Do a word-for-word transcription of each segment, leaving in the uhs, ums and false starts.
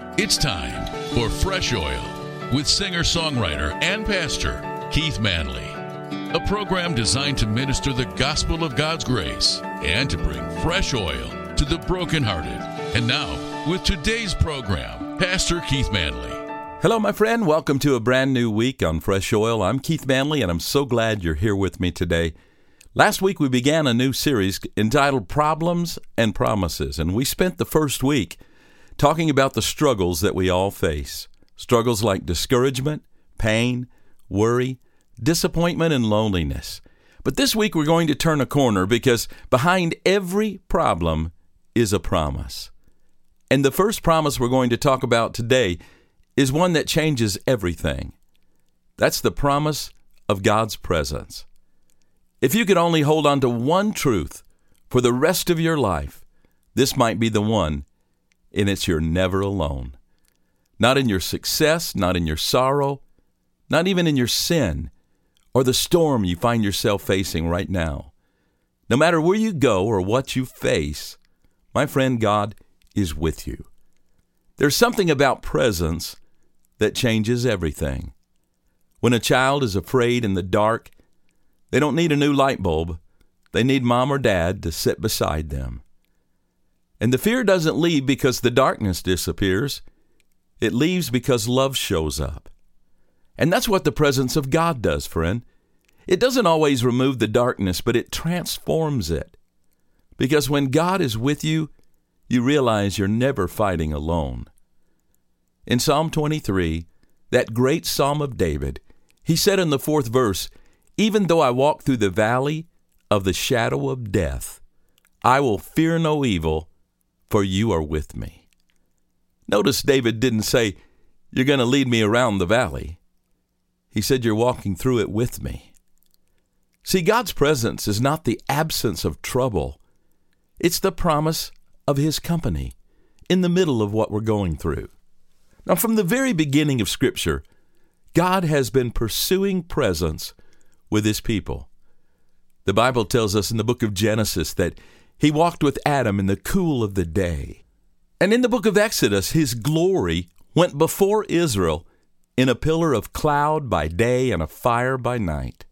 It's time for Fresh Oil with singer-songwriter and pastor Keith Manley, a program designed to minister the gospel of God's grace and to bring fresh oil to the brokenhearted. And now, with today's program, Pastor Keith Manley. Hello, my friend. Welcome to a brand new week on Fresh Oil. I'm Keith Manley, and I'm so glad you're here with me today. Last week, we began a new series entitled Problems and Promises, and we spent the first week talking about the struggles that we all face. Struggles like discouragement, pain, worry, disappointment, and loneliness. But this week, we're going to turn a corner because behind every problem is a promise. And the first promise we're going to talk about today is one that changes everything. That's the promise of God's presence. If you could only hold on to one truth for the rest of your life, this might be the one, and it's you're never alone. Not in your success, not in your sorrow, not even in your sin, or the storm you find yourself facing right now. No matter where you go or what you face, my friend, God is with you. There's something about presence that changes everything. When a child is afraid in the dark, they don't need a new light bulb. They need mom or dad to sit beside them. And the fear doesn't leave because the darkness disappears. It leaves because love shows up. And that's what the presence of God does, friend. It doesn't always remove the darkness, but it transforms it. Because when God is with you, you realize you're never fighting alone. In Psalm twenty-three, that great Psalm of David, he said in the fourth verse, "Even though I walk through the valley of the shadow of death, I will fear no evil, for you are with me." Notice David didn't say, "You're going to lead me around the valley." He said, "You're walking through it with me." See, God's presence is not the absence of trouble. It's the promise of His company in the middle of what we're going through. Now, from the very beginning of Scripture, God has been pursuing presence with His people. The Bible tells us in the book of Genesis that He walked with Adam in the cool of the day. And in the book of Exodus, His glory went before Israel in a pillar of cloud by day and a fire by night.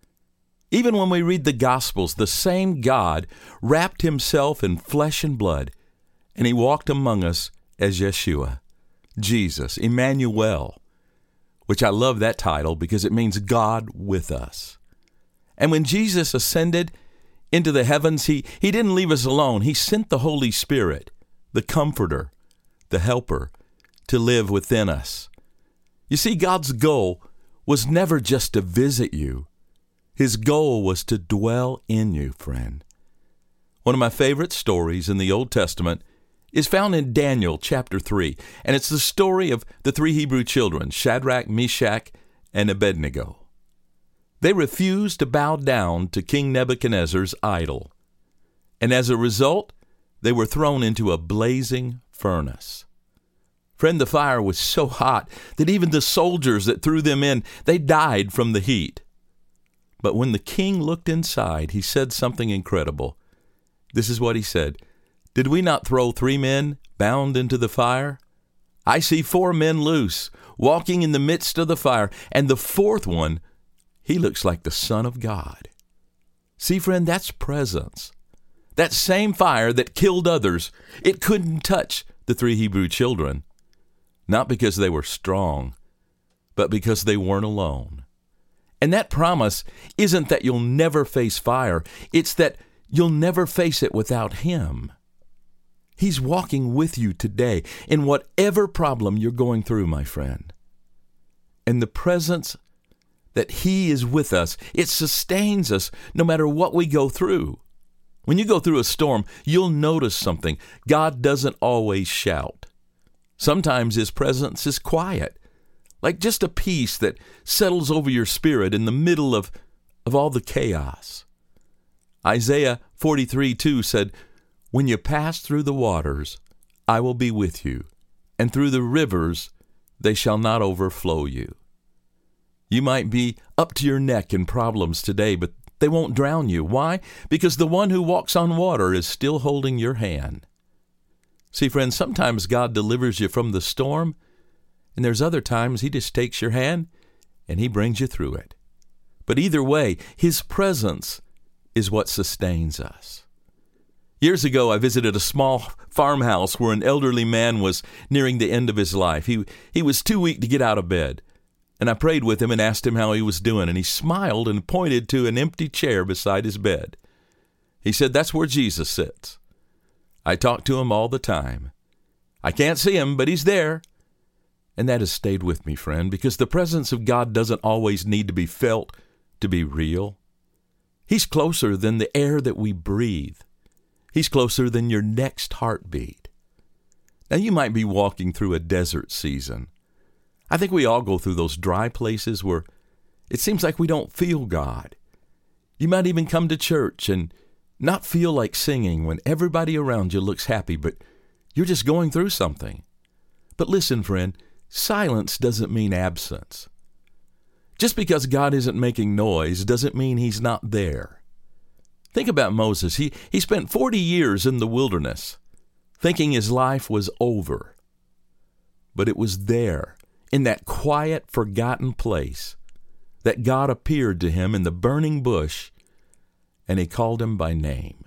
Even when we read the Gospels, the same God wrapped Himself in flesh and blood, and He walked among us as Yeshua, Jesus, Emmanuel, which I love that title because it means God with us. And when Jesus ascended into the heavens, he, he didn't leave us alone. He sent the Holy Spirit, the Comforter, the Helper, to live within us. You see, God's goal was never just to visit you. His goal was to dwell in you, friend. One of my favorite stories in the Old Testament is found in Daniel chapter three, and it's the story of the three Hebrew children, Shadrach, Meshach, and Abednego. They refused to bow down to King Nebuchadnezzar's idol, and as a result, they were thrown into a blazing furnace. Friend, the fire was so hot that even the soldiers that threw them in, they died from the heat. But when the king looked inside, he said something incredible. This is what he said, "Did we not throw three men bound into the fire? I see four men loose, walking in the midst of the fire, and the fourth one, he looks like the Son of God." See, friend, that's presence. That same fire that killed others, it couldn't touch the three Hebrew children. Not because they were strong, but because they weren't alone. And that promise isn't that you'll never face fire. It's that you'll never face it without Him. He's walking with you today in whatever problem you're going through, my friend. And the presence that He is with us, it sustains us no matter what we go through. When you go through a storm, you'll notice something. God doesn't always shout. Sometimes His presence is quiet, like just a peace that settles over your spirit in the middle of, of all the chaos. Isaiah forty-three two said, "When you pass through the waters, I will be with you, and through the rivers, they shall not overflow you." You might be up to your neck in problems today, but they won't drown you. Why? Because the one who walks on water is still holding your hand. See, friends, sometimes God delivers you from the storm, and there's other times He just takes your hand and He brings you through it. But either way, His presence is what sustains us. Years ago, I visited a small farmhouse where an elderly man was nearing the end of his life. He, he was too weak to get out of bed. And I prayed with him and asked him how he was doing, and he smiled and pointed to an empty chair beside his bed. He said, "That's where Jesus sits. I talk to him all the time. I can't see him, but he's there." And that has stayed with me, friend, because the presence of God doesn't always need to be felt to be real. He's closer than the air that we breathe. He's closer than your next heartbeat. Now, you might be walking through a desert season. I think we all go through those dry places where it seems like we don't feel God. You might even come to church and not feel like singing when everybody around you looks happy, but you're just going through something. But listen, friend, silence doesn't mean absence. Just because God isn't making noise doesn't mean He's not there. Think about Moses. He, he spent forty years in the wilderness thinking his life was over. But it was there, in that quiet, forgotten place, that God appeared to him in the burning bush, and He called him by name.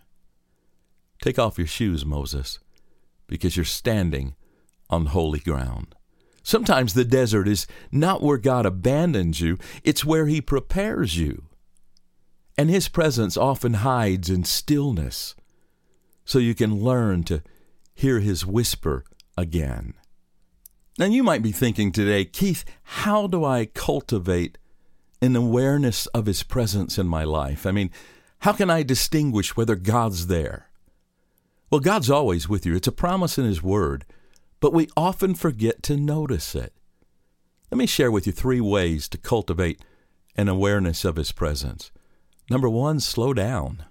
Take off your shoes, Moses, because you're standing on holy ground. Sometimes the desert is not where God abandons you, it's where He prepares you. And His presence often hides in stillness, so you can learn to hear His whisper again. Now, you might be thinking today, "Keith, how do I cultivate an awareness of His presence in my life? I mean, how can I distinguish whether God's there?" Well, God's always with you. It's a promise in His Word, but we often forget to notice it. Let me share with you three ways to cultivate an awareness of His presence. Number one, slow down.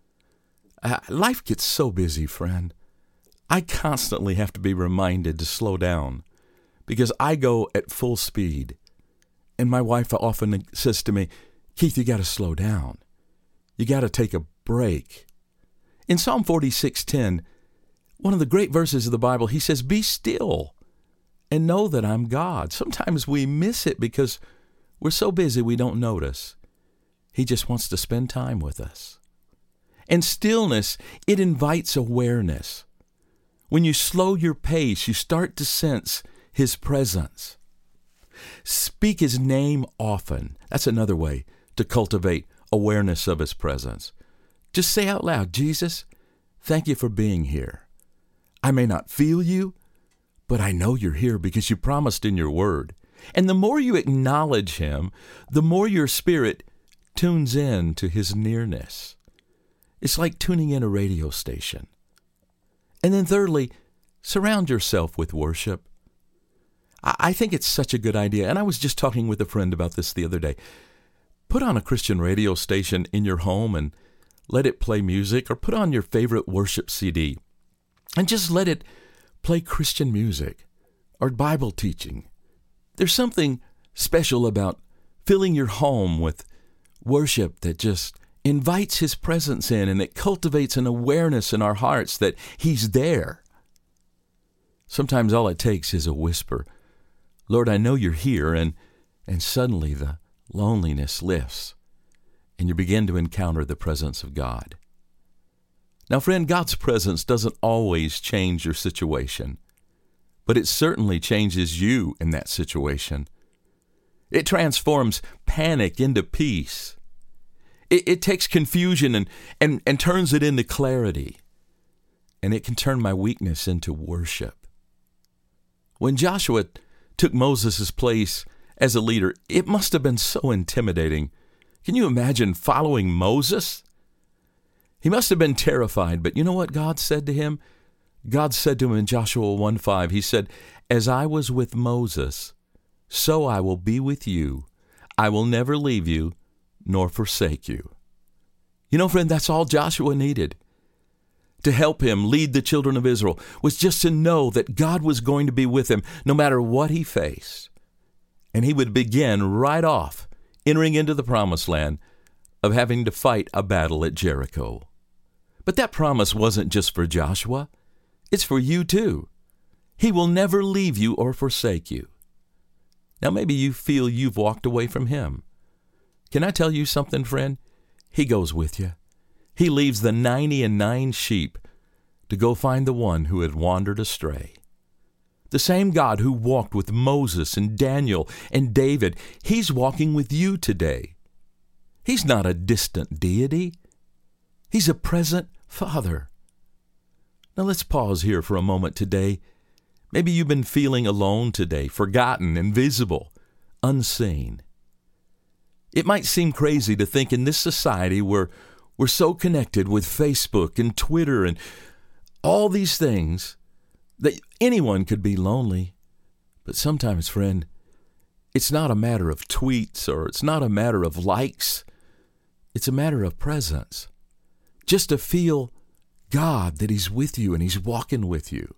Uh, life gets so busy, friend. I constantly have to be reminded to slow down because I go at full speed. And my wife often says to me, "Keith, you got to slow down. You got to take a break." In Psalm forty-six ten, one of the great verses of the Bible, He says, "Be still and know that I'm God." Sometimes we miss it because we're so busy we don't notice. He just wants to spend time with us. And stillness, it invites awareness. When you slow your pace, you start to sense His presence. Speak His name often. That's another way to cultivate awareness of His presence. Just say out loud, "Jesus, thank you for being here. I may not feel you, but I know you're here because you promised in your word." And the more you acknowledge Him, the more your spirit tunes in to His nearness. It's like tuning in a radio station. And then thirdly, surround yourself with worship. I think it's such a good idea, and I was just talking with a friend about this the other day. Put on a Christian radio station in your home and let it play music, or put on your favorite worship C D and just let it play Christian music or Bible teaching. There's something special about filling your home with worship that just invites His presence in, and it cultivates an awareness in our hearts that He's there. Sometimes all it takes is a whisper, "Lord, I know you're here," and, and suddenly the loneliness lifts, and you begin to encounter the presence of God. Now, friend, God's presence doesn't always change your situation, but it certainly changes you in that situation. It transforms panic into peace. It, it takes confusion and, and, and turns it into clarity. And it can turn my weakness into worship. When Joshua took Moses' place as a leader, it must have been so intimidating. Can you imagine following Moses? He must have been terrified, but you know what God said to him? God said to him in Joshua one five, He said, "As I was with Moses, so I will be with you. I will never leave you nor forsake you." You know, friend, that's all Joshua needed to help him lead the children of Israel, was just to know that God was going to be with him no matter what he faced. And he would begin right off entering into the promised land of having to fight a battle at Jericho. But that promise wasn't just for Joshua. It's for you too. He will never leave you or forsake you. Now maybe you feel you've walked away from Him. Can I tell you something, friend? He goes with you. He leaves the ninety and nine sheep to go find the one who had wandered astray. The same God who walked with Moses and Daniel and David, He's walking with you today. He's not a distant deity. He's a present Father. Now let's pause here for a moment today. Maybe you've been feeling alone today, forgotten, invisible, unseen. It might seem crazy to think in this society where we're so connected with Facebook and Twitter and all these things that anyone could be lonely. But sometimes, friend, it's not a matter of tweets or it's not a matter of likes. It's a matter of presence. Just to feel God, that He's with you and He's walking with you.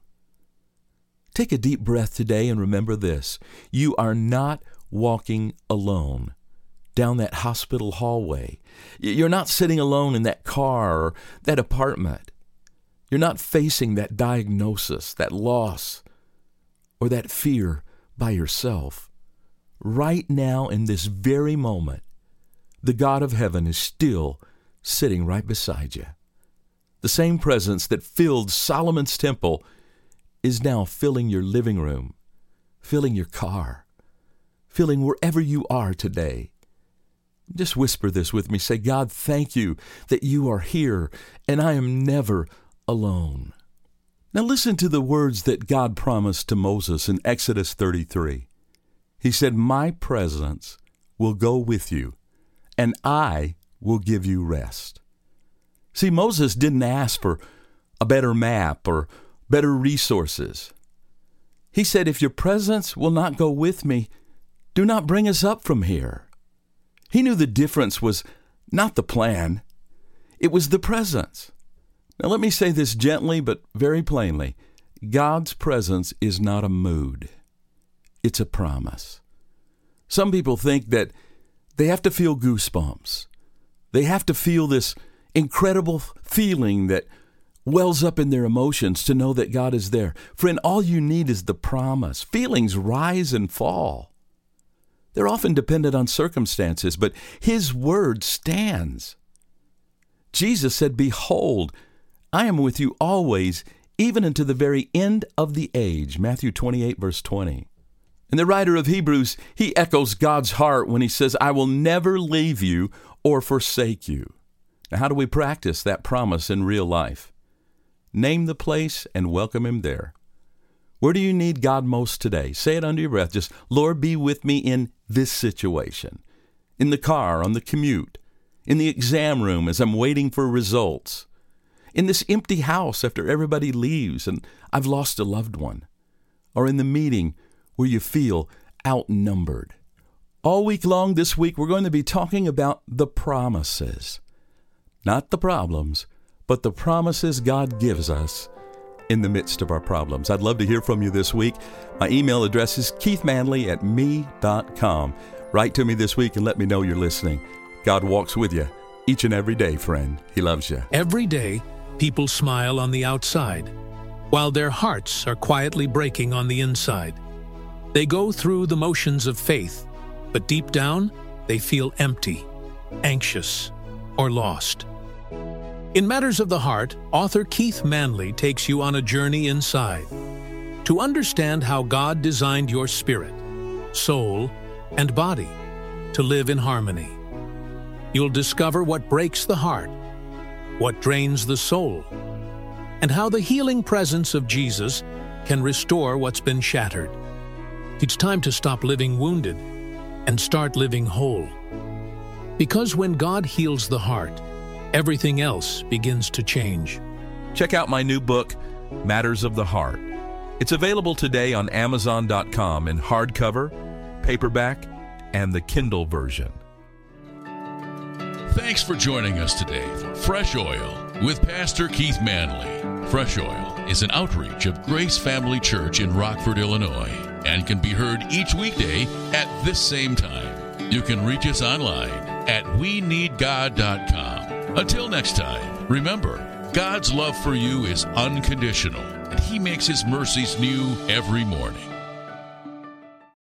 Take a deep breath today and remember this. You are not walking alone down that hospital hallway. You're not sitting alone in that car or that apartment. You're not facing that diagnosis, that loss, or that fear by yourself. Right now, in this very moment, the God of heaven is still sitting right beside you. The same presence that filled Solomon's temple is now filling your living room, filling your car, filling wherever you are today. Just whisper this with me. Say, God, thank you that you are here and I am never alone. Now listen to the words that God promised to Moses in Exodus thirty-three. He said, my presence will go with you and I will give you rest. See, Moses didn't ask for a better map or better resources. He said, if your presence will not go with me, do not bring us up from here. He knew the difference was not the plan. It was the presence. Now let me say this gently but very plainly. God's presence is not a mood. It's a promise. Some people think that they have to feel goosebumps. They have to feel this incredible feeling that wells up in their emotions to know that God is there. Friend, all you need is the promise. Feelings rise and fall. They're often dependent on circumstances, but His word stands. Jesus said, behold, I am with you always, even unto the very end of the age. Matthew twenty-eight, verse twenty. And the writer of Hebrews, he echoes God's heart when he says, I will never leave you or forsake you. Now, how do we practice that promise in real life? Name the place and welcome Him there. Where do you need God most today? Say it under your breath. Just, Lord, be with me in this situation. In the car, on the commute. In the exam room as I'm waiting for results. In this empty house after everybody leaves and I've lost a loved one. Or in the meeting where you feel outnumbered. All week long this week, we're going to be talking about the promises. Not the problems, but the promises God gives us in the midst of our problems. I'd love to hear from you this week. My email address is keith manley at me dot com. Write to me this week and let me know you're listening. God walks with you each and every day, friend. He loves you. Every day, people smile on the outside, while their hearts are quietly breaking on the inside. They go through the motions of faith, but deep down, they feel empty, anxious, or lost. In Matters of the Heart, author Keith Manley takes you on a journey inside to understand how God designed your spirit, soul, and body to live in harmony. You'll discover what breaks the heart, what drains the soul, and how the healing presence of Jesus can restore what's been shattered. It's time to stop living wounded and start living whole. Because when God heals the heart, everything else begins to change. Check out my new book, Matters of the Heart. It's available today on amazon dot com in hardcover, paperback, and the Kindle version. Thanks for joining us today for Fresh Oil with Pastor Keith Manley. Fresh Oil is an outreach of Grace Family Church in Rockford, Illinois, and can be heard each weekday at this same time. You can reach us online at we need god dot com. Until next time, remember, God's love for you is unconditional, and He He makes His mercies new every morning.